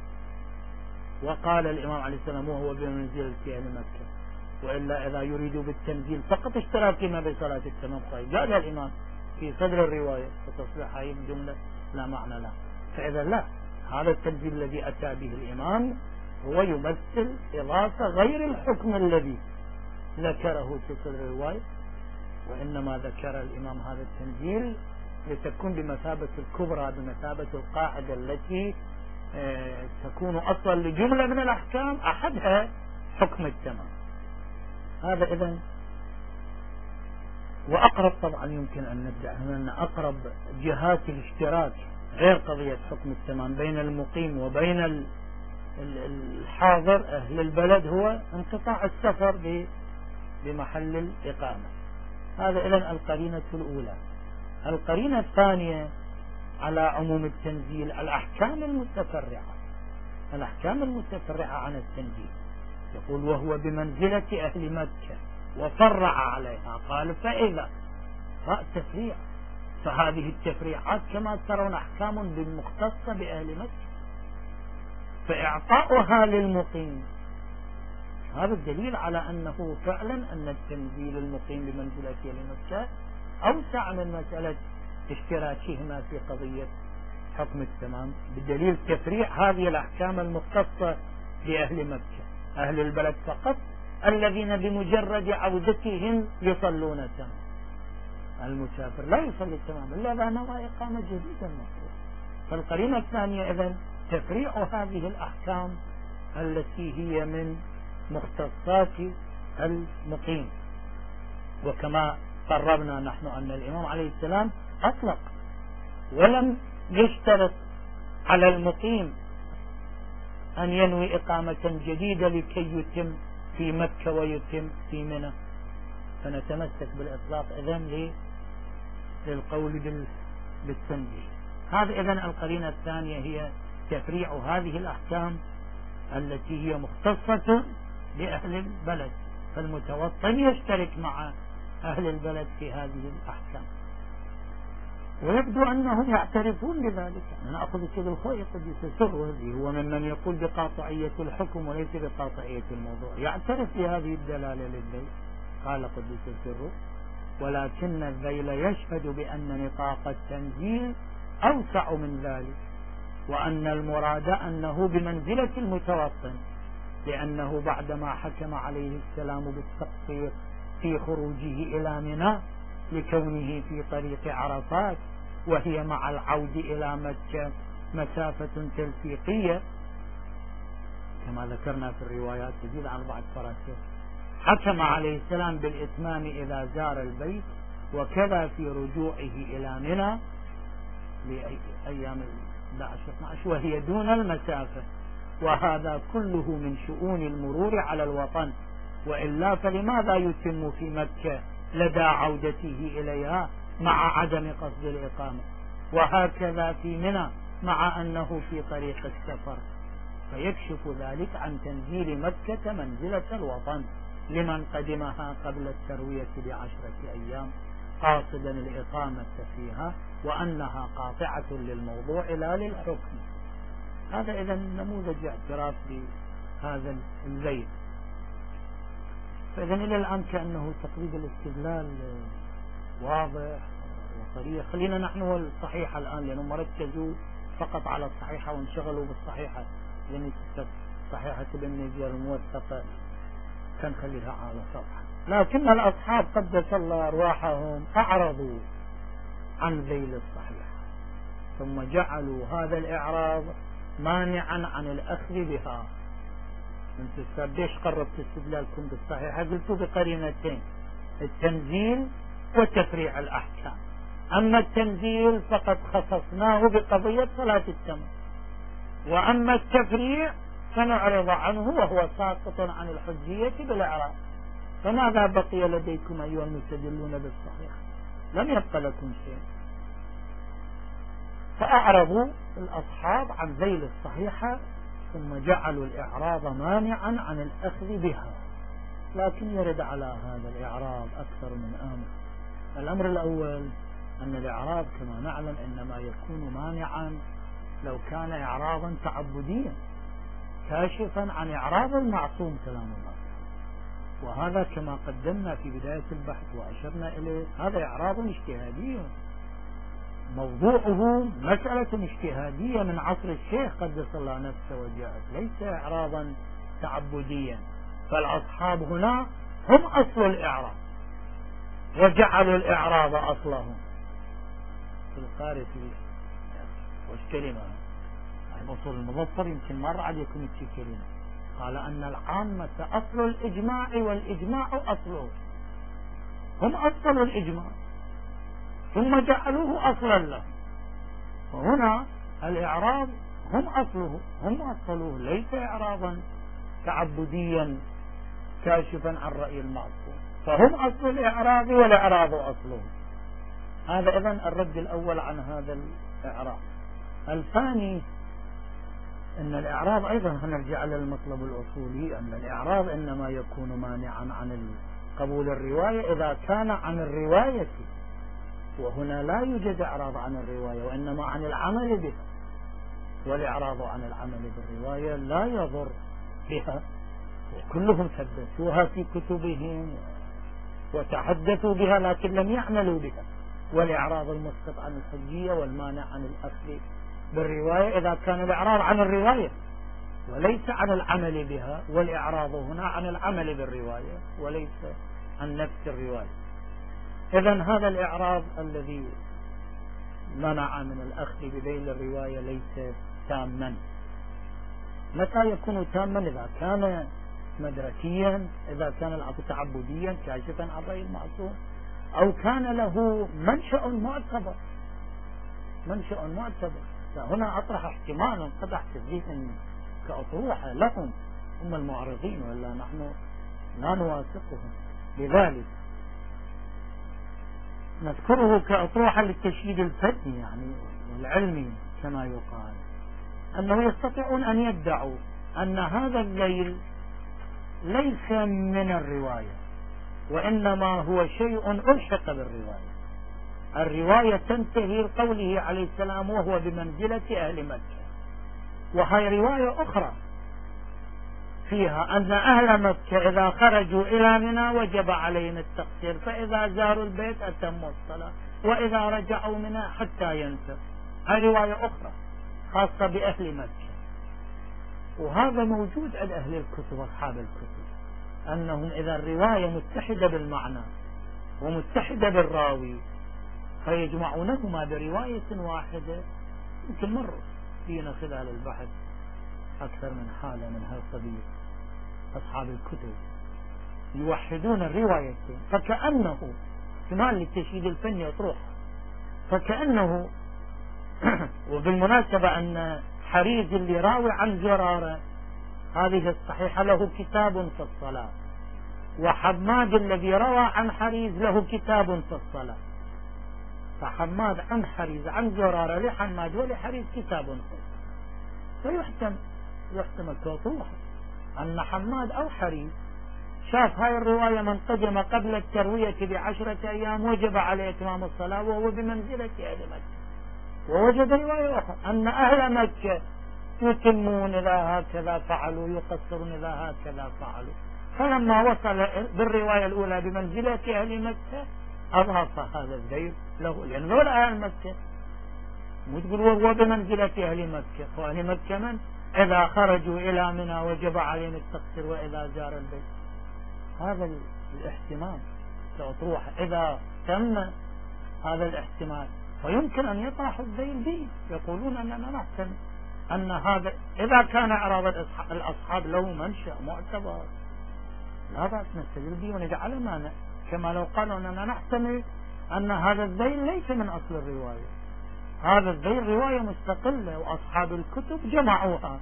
[SPEAKER 1] وقال الإمام عليه السلام وهو بمنزلة أهل مكة، وإلا إذا يريد بالتنزيل فقط اشتراكهما بصلاة التمام قال الإمام في صدر الرواية، فتصبح هذه الجملة لا معنى لها. فإذا لا، هذا التنزيل الذي أتى به الإمام هو يمثل إضافة غير الحكم الذي ذكره في صدر الرواية، وإنما ذكر الإمام هذا التنزيل لتكون بمثابة الكبرى، بمثابة القاعدة التي تكون أصلا لجملة من الأحكام أحدها حكم التمام. هذا إذن. وأقرب طبعا يمكن أن نبدأ هنا أن أقرب جهات الاشتراك غير قضية حكم التمام بين المقيم وبين الحاضر أهل البلد هو انقطاع السفر بمحل الإقامة. هذا إذن القرينة الأولى. القرينة الثانية على عموم التنزيل الأحكام المتفرعة، الأحكام المتفرعة عن التنزيل. يقول وهو بمنزلة أهل مكة وفرع عليها، قال فإذا تفريع، فهذه التفريعات كما ترون أحكام بالمختصة بأهل مكة، فإعطاؤها للمقيم هذا الدليل على أنه فعلا أن التنزيل المقيم بمنزلة أهل مكة أوسع من مسألة اشتراكهما في قضية حكم التمام، بالدليل تفريع هذه الأحكام المختصة بأهل مكة. أهل البلد فقط الذين بمجرد عودتهم يصلون تمام، المسافر لا يصلي تمام إلا إذا نوى إقامة جديدة المفروض. فالقرينة الثانية إذن تفريع هذه الأحكام التي هي من مختصات المقيم. وكما قررنا نحن أن الإمام عليه السلام أطلق ولم يشترط على المقيم أن ينوي إقامة جديدة لكي يتم في مكة ويتم في منى، فنتمسك بالإطلاق إذن للقول بالتنزيل. هذا إذن القرينة الثانية هي تفريع هذه الأحكام التي هي مختصة بأهل البلد، فالمتوطن يشترك مع أهل البلد في هذه الأحكام، ويبدو أنهم يعترفون بذلك. نأخذ كذا الخوي قديس سره هو ممن يقول بقاطعية الحكم وليس بقاطعية الموضوع، يعترف بهذه الدلالة للذيل. قال قديس سره ولكن الذيل يشهد بأن نطاق التنزيل أوسع من ذلك، وأن المراد أنه بمنزلة المتوطن، لأنه بعدما حكم عليه السلام بالتقصير في خروجه إلى منى لكونه في طريق عرفات وهي مع العود إلى مكة مسافة تلفيقية كما ذكرنا في الروايات تزيد عن أربعة فراسخ، حكم عليه السلام بالإتمام إذا زار البيت، وكذا في رجوعه إلى منى لأيام اثني عشر وهي دون المسافة، وهذا كله من شؤون المرور على الوطن، وإلا فلماذا يتم في مكة لدى عودته إليها مع عدم قصد الإقامة، وهكذا في منى مع أنه في طريق السفر، فيكشف ذلك عن تنزيل مكة منزلة الوطن لمن قدمها قبل التروية بعشرة أيام قاصدا الإقامة فيها، وأنها قاطعة للموضوع لا للحكم. هذا إذا نموذج اعتراف بهذا الزيد. فإذا إلى الآن كأنه تقريب الاستدلال واضح وصريح. خلينا نحن الصحيحة الآن، لأنهم ركزوا فقط على الصحيحة وانشغلوا بالصحيحة، يعني صحيحة ابن نجير الموثقة كنخليها على صفحة. لكن الأصحاب قدس الله أرواحهم أعرضوا عن ذيل الصحيحة، ثم جعلوا هذا الإعراض مانعا عن الأخذ بها. انت ليش قربت استدلالكم بالصحيحة؟ قلتوا بقرينتين، التنزيل وتفريع الأحكام. أما التنزيل فقد خصصناه بقضية صلاة التمام، وأما التفريع فنعرض عنه وهو ساقط عن الحجية بالإعراض. فماذا بقي لديكم أيها المستدلون بالصحيحة؟ لم يبق لكم شيء. فأعرضوا الأصحاب عن ذيل الصحيحة، ثم جعلوا الإعراض مانعا عن الأخذ بها. لكن يرد على هذا الإعراض أكثر من أمر. الأمر الأول أن الإعراض كما نعلم إنما يكون مانعا لو كان إعراضا تعبديا كاشفا عن إعراض المعصوم كلام الله، وهذا كما قدمنا في بداية البحث وأشرنا إليه هذا إعراض اجتهادي، موضوعه مسألة اجتهادية من عصر الشيخ قدس الله نفسه وجاءت، ليس إعراضا تعبديا. فالأصحاب هنا هم أصل الإعراض وجعلوا الإعراض أصلهم. في القارئ في وش كلمة الأصول المظفر يمكن مرة عليكم في كلمة قال أن العامة أصل الإجماع والإجماع أصله، هم أصل الإجماع ثم جعلوه أصلا له، وهنا الإعراب هم أصله، هم أصلوه، ليس إعرابا تعبديا كاشفا عن رأي المعصوم، فهم أصل الإعراب والإعراب أصله. هذا إذن الرد الأول عن هذا الإعراب. الثاني أن الإعراب أيضا هنرجع على المطلب الأصولي، أن الإعراب إنما يكون مانعا عن قبول الرواية إذا كان عن الرواية، وهنا لا يوجد إعراب عن الرواية وإنما عن العمل بها، والإعراض عن العمل بالرواية لا يضر بها، وكلهم ثبتوها في كتبهم وتحدثوا بها لكن لم يعملوا بها. والإعراض المسقط عن الحجية والمانع عن الأخذ بالرواية إذا كان الإعراض عن الرواية وليس عن العمل بها، والإعراض هنا عن العمل بالرواية وليس عن نفس الرواية. إذن هذا الإعراض الذي منع من الأخذ بذيل الرواية ليس تاما. متى يكون تاما؟ إذا كان مدركيا، إذا كان العقد تعبديا كاشفا عن رأي المعصوم، أو كان له منشأ معتبر، منشأ معتبر. هنا أطرح احتمالا قد أحسب أن كأطروحة لهم هم المعرضين ولا نحن لا نوافقهم، لذلك نذكره كأطروحة للتشييد الفني يعني والعلمي كما يقال، أنه يستطيعون أن يدعوا أن هذا الليل ليس من الرواية وإنما هو شيء ألحق بالرواية. الرواية تنتهي لقوله عليه السلام وهو بمنزلة أهل مكة، وهي رواية أخرى فيها أن أهل مكة إذا خرجوا إلى منى وجب عليهم التقصير، فإذا زاروا البيت أتموا الصلاة، وإذا رجعوا منى حتى ينسوا. هذه رواية أخرى خاصة بأهل مكة، وهذا موجود عند أهل الكتب أصحاب الكتب، أنهم إذا الرواية متحدة بالمعنى ومتحدة بالراوي فيجمعونهما برواية واحدة. يمكن مر فينا خلال البحث أكثر من حالة من هالقبيل، أصحاب الكتب يوحدون الروايتين، فكأنه احتمال للتشييد الفني يطرح، فكأنه وبالمناسبة أن حريز اللي راوي عن زرارة هذه الصحيحة له كتاب في الصلاة، وحماد الذي روى عن حريز له كتاب في الصلاة، فحماد عن حريز عن زرارة لحماد ولحريز كتاب في الصلاة، فيحتمل يحتمل كوطوح أن حماد أو حريز شاف هاي الرواية من قدم قبل التروية بعشرة أيام وجب عليه إتمام الصلاة وهو بمنزلة أهل مكة، ووجد رواية أخرى أن أهل مكة يتمون إذا هكذا فعلوا يقصرون إذا هكذا فعلوا، فلما وصل بالرواية الأولى بمنزلة أهل مكة أضاف هذا الذيل له، لأن دول أهل مكة مو تقول وهو بمنزلة أهل مكة، وأهل مكة من إذا خرجوا إلى منى وجب عليهم التقصير وإذا زار البيت. هذا الاحتمال سأطروح إذا تم هذا الاحتمال، فيمكن أن يطرح الذيل به، يقولون أننا نحتمل أن هذا إذا كان إعراض الأصحاب له منشأ معتبر لا بأس نستدل به ونجعل مانع، كما لو قالوا أننا نحتمل أن هذا الذيل ليس من أصل الرواية، هذا الذيل رواية مستقلة وأصحاب الكتب جمعوها،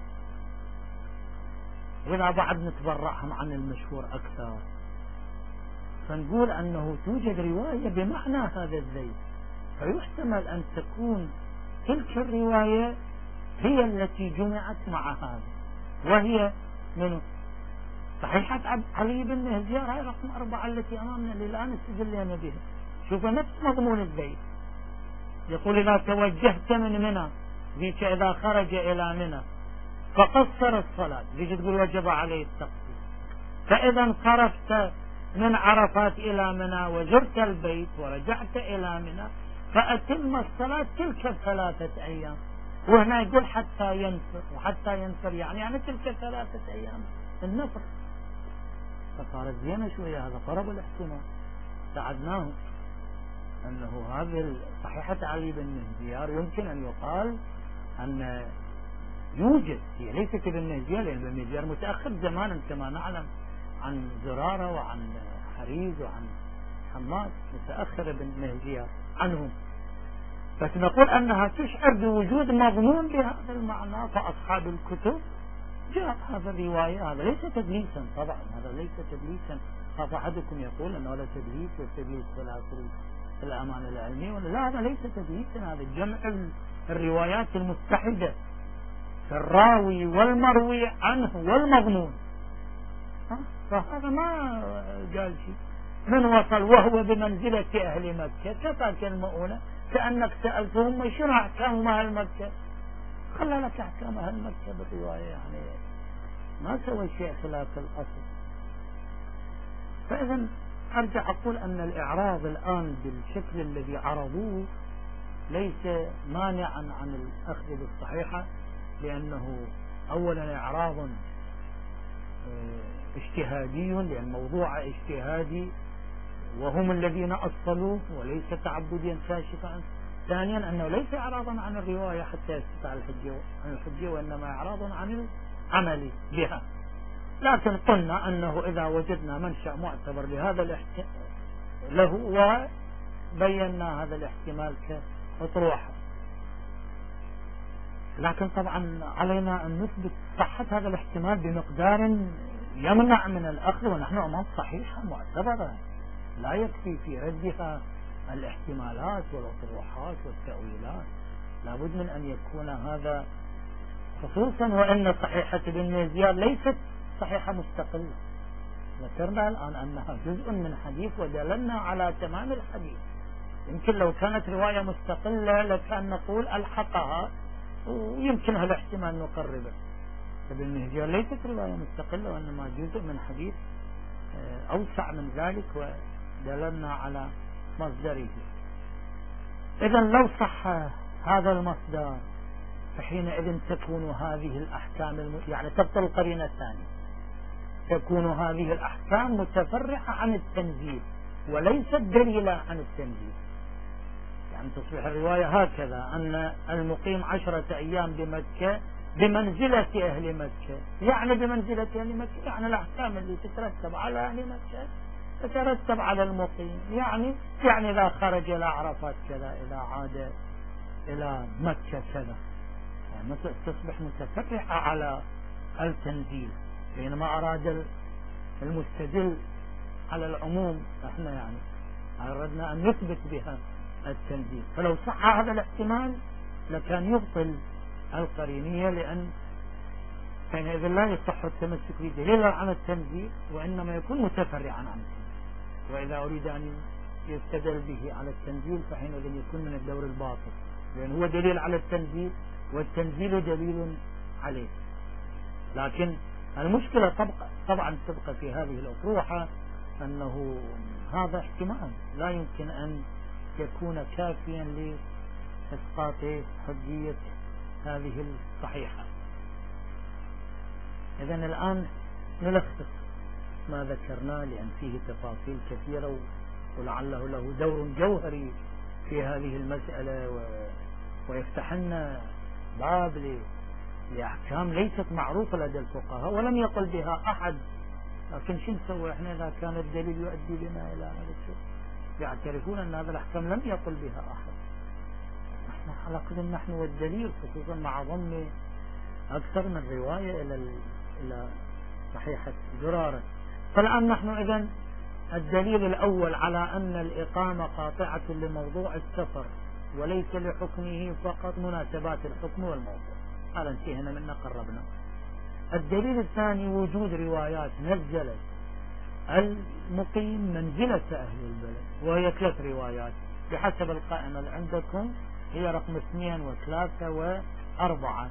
[SPEAKER 1] وإذا بعد نتبرعهم عن المشهور أكثر فنقول أنه توجد رواية بمعنى هذا الذيل، فيحتمل أن تكون تلك الرواية هي التي جمعت مع هذا، وهي من صحيحة علي بن مهزيار هاي رقم أربعة التي أمامنا اللي الآن استدلنا بها. شوف نفس مضمون الذيل، يقول إذا توجهت من منى ذيك إذا خرج إلى منى فقصر الصلاة، ليش تقول وجب عليه التقصير، فإذا انصرفت من عرفات إلى منى وزرت البيت ورجعت إلى منى فأتم الصلاة تلك الثلاثة أيام، وهنا يقول حتى ينفر، وحتى ينفر يعني يعني تلك ثلاثة أيام النفر، فصارت زينة شوية، هذا قرب الاحتمال ساعدناه أنه هذه صحيحة علي بن مهزيار يمكن أن يقال أن يوجد، هي ليست ابن مهزيار لأن ابن مهزيار متأخر زمانا كما نعلم عن زرارة وعن حريز وعن حماد، متأخر ابن مهزيار عنهم، بس نقول أنها تشعر بوجود مضمون بهذا المعنى. فأصحاب الكتب جاء هذا الرواية، هذا ليس تدليسا طبعا، هذا ليس تدليسا. خاف أحدكم يقول أنه هذا تدليس والتدليس في الأمانة العلمية، ولا لا، هذا ليس تدليسا، هذا جمع الروايات المتحدة في الراوي والمروي عنه والمضمون. فهذا ما قال شيء. من وصل وهو بمنزلة أهل مكة كفى كلمة أولى، كأنك سألتهم شنو أحكام أهل مكة، خلى لك أحكام أهل مكة بالرواية، يعني ما سوى شيء خلاف الأصل. فإذا أرجع أقول أن الإعراض الآن بالشكل الذي عرضوه ليس مانعا عن الأخذ بالصحيحة، لأنه أولا إعراض اجتهادي، لأن موضوع اجتهادي وهم الذين أصلوه وليس تعبديا كاشفا. ثانيا أنه ليس إعراضا عن الرواية حتى يستطيع الحجة عن الحجة، وإنما إعراض عن العمل بها. لكن قلنا أنه إذا وجدنا منشأ معتبر لهذا الاحتمال له وبينا هذا الاحتمال كأطروحة، لكن طبعا علينا أن نثبت صحة هذا الاحتمال بمقدار يمنع من الأخذ، ونحن أمام صحيحة معتبرة لا يكفي في ردها الاحتمالات والأطروحات والتأويلات، لابد من أن يكون هذا، خصوصا وأن صحيحة ابن مهزيار ليست صحيحة مستقلة. ذكرنا الآن أنها جزء من حديث ودللنا على تمام الحديث. يمكن لو كانت رواية مستقلة لكان نقول ألحقها ويمكن هالاحتمال نقربه. ابن مهزيار ليست رواية مستقلة، وإنما جزء من حديث أوسع من ذلك ودللنا على مصدره. إذا لو صح هذا المصدر فحينئذ تكون هذه الأحكام الم... يعني تبطل القرينة الثانية، تكون هذه الأحكام متفرعة عن التنزيل وليست دليلة عن التنزيل. يعني تصبح الرواية هكذا أن المقيم عشرة أيام بمكة بمنزلة أهل مكة، يعني بمنزلة أهل مكة يعني الأحكام اللي تترتب على أهل مكة تترتب على المقيم، يعني يعني إذا خرج إلى عرفات كذا، إذا عاد إلى مكة كذا، يعني تصبح متفرعة على التنزيل، بينما أراد المستدل على العموم احنا يعني أردنا أن نثبت بها التنزيل. فلو صح هذا الاحتمال لكان يبطل القرينية، لأن حينئذ لا يصح التمسك بدليل عن التنزيل، وإنما يكون متفرعا عن التنزيل. وإذا أريد أن يستدل به على التنزيل فحينئذ يكون من الدور الباطل، لأن هو دليل على التنزيل والتنزيل دليل عليه. لكن المشكلة طبعا, طبعا تبقى في هذه الأطروحة أنه هذا احتمال لا يمكن أن يكون كافيا لإسقاط حجية هذه الصحيحة. إذن الآن نلخص ما ذكرناه، لأن فيه تفاصيل كثيرة ولعله له دور جوهري في هذه المسألة، و... ويفتح لنا باب لأحكام ليست معروفة لدى الفقهاء ولم يقل بها أحد. لكن شو نسوي احنا إذا كان الدليل يؤدي بنا إلى هذا الشيء؟ يعترفون أن هذا الأحكام لم يقل بها أحد. نحن على قدر نحن والدليل، خصوصا مع ضم أكثر من رواية إلى إلى صحيحة زرارة. فالآن نحن إذن الدليل الأول على أن الإقامة قاطعة لموضوع السفر وليس لحكمه فقط، مناسبات الحكم والموضوع، هذا انتهينا منه قربنا. الدليل الثاني وجود روايات نزلت المقيم منزلة أهل البلد، وهي ثلاث روايات بحسب القائمة اللي عندكم، هي رقم اثنين وثلاثة وأربعة.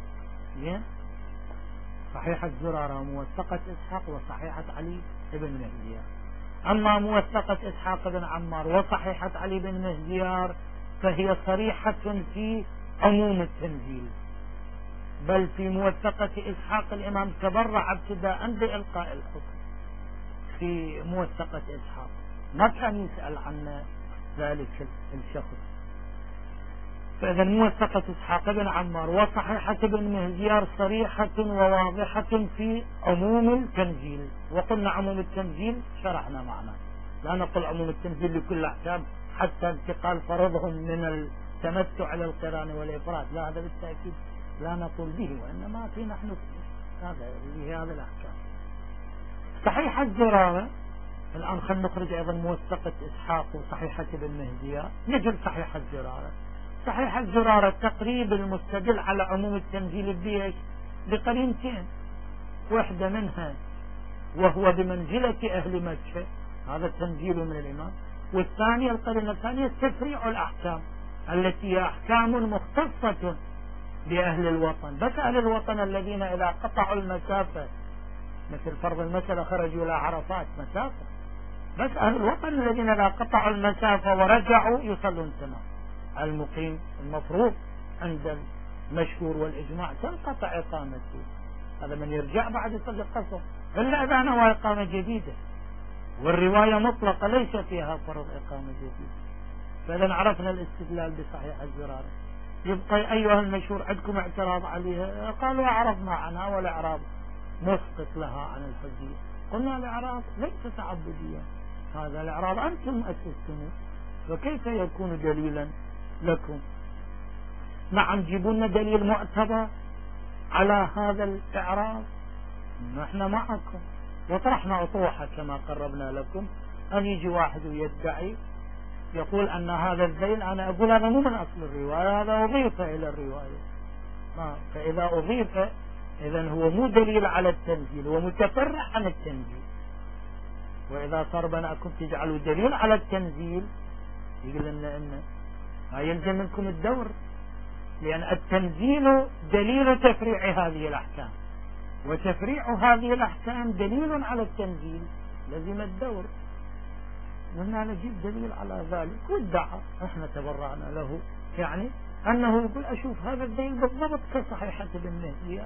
[SPEAKER 1] صحيحة زرارة وموثقة إسحاق وصحيحة علي بن مهزيار. أما موثقة إسحاق بن عمار وصحيحة علي بن مهزيار فهي صريحة في عموم التنزيل، بل في موثقة إسحاق الإمام تبرع ابتداء بإلقاء الحكم في موثقة إسحاق، ما كان يسأل عن ذلك الشخص. فإذا موثقة إسحاق بن عمار وصحيحة بن مهزيار صريحة وواضحة في عموم التنزيل. وقلنا عموم التنزيل شرحنا معنا، لا نقول عموم التنزيل لكل أحكام حتى انتقال فرضهم من التمتع على القران والإفراد، لا هذا بالتأكيد لا نقول به، وإنما في نحن هذا في هذه الأحكام. صحيح الزرارة الآن خلينا نخرج أيضا موثقة إسحاق وصحيحة ابن مهدية، نجد صحيح الزرارة. صحيح الزرارة تقريب المستدل على عموم التنزيل بيش بقرينتين، واحدة منها وهو بمنزلة أهل مكة، هذا التنزيل من الإمام، والثانية القرينة الثانية تفريع الأحكام التي هي أحكام مختصة بأهل الوطن. بس أهل الوطن الذين إذا قطعوا المسافة، مثل فرض المسألة خرجوا إلى عرفات مسافة، بس أهل الوطن الذين إذا قطعوا المسافة ورجعوا يصلون سنة. المقيم المفروض عند المشهور والإجماع تنقطع إقامته، هذا من يرجع بعد يصلي قصر، إلا إذا نوى إقامة جديدة، والرواية مطلقة ليس فيها فرض إقامة جديدة. فإذا عرفنا الاستدلال بصحيح الزرارة. يبقى أيها المشهور عندكم اعتراض عليها؟ قالوا عرفنا عنها والإعراب مسقط لها عن الحجية. قلنا الإعراب ليس تعبديا، هذا الإعراب أنتم أسستموه، فكيف يكون دليلا لكم؟ نعم جيبوا لنا دليل معتبر على هذا الإعراب، نحن معكم. وطرحنا أطروحة كما قربنا لكم، أن يجي واحد ويدعي يقول أن هذا الذيل، أنا أقول هذا مو من أصل الرواية، هذا أضيف إلى الرواية. فإذا أضيف إذن هو مو دليل على التنزيل، هو متفرع عن التنزيل. وإذا صار بناكم تجعلوا دليل على التنزيل، يقول لنا إن ما يلزم منكم الدور، لأن التنزيل دليل تفريع هذه الأحكام، وتفريع هذه الأحكام دليل على التنزيل، لزم الدور. لما نجيب دليل على ذلك، وادعى احنا تبرعنا له، يعني أنه يقول أشوف هذا الدليل بالضبط كصحيحة ابن مهدية،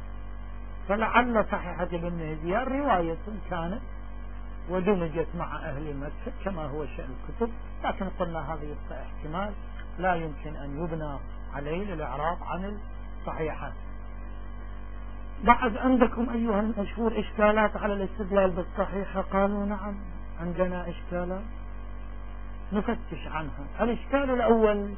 [SPEAKER 1] فلعل صحيحة ابن مهدية رواية كانت ودمجت مع أهل مكة كما هو شأن الكتب، لكن قلنا هذا يبقى احتمال لا يمكن أن يبنى عليه الإعراض عن الصحيحة. بعد عندكم أيها المشهور إشكالات على الاستدلال بالصحيحة؟ قالوا نعم عندنا إشكالات نفتش عنها. الإشكال الأول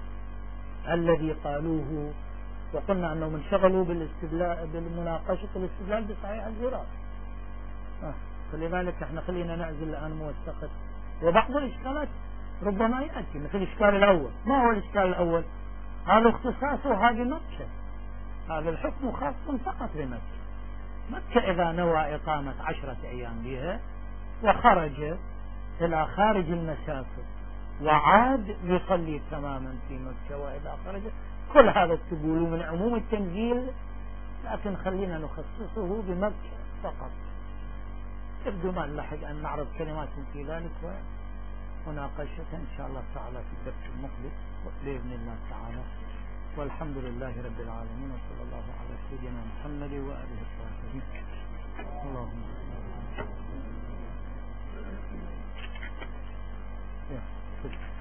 [SPEAKER 1] الذي قالوه، وقلنا أنهم انشغلوا بالاستدلال بالمناقشة الاستدلال بصحيح الزرار، آه. فلذلك احنا خلينا نعزل الآن موثقة، وبعض الإشكالات ربما يأتي مثل الإشكال الأول. ما هو الإشكال الأول؟ هذا اختصاصه هذه مكة، هذا الحكم خاص فقط بمكة. مكة إذا نوى إقامة عشرة أيام بها وخرج إلى خارج المسافة وعاد يصلي تماما في مكة، وإذا خرج كل هذا تقولوا من عموم التنزيل، لكن خلينا نخصصه بمكة فقط. تبدو ما نلحق أن نعرض كلمات في ذلك ومناقشة إن شاء الله تعالى في الدرس المقبل بإذن الله تعالى. والحمد لله رب العالمين، وصلى الله على سيدنا محمد وآله الطاهرين. اللهم صل على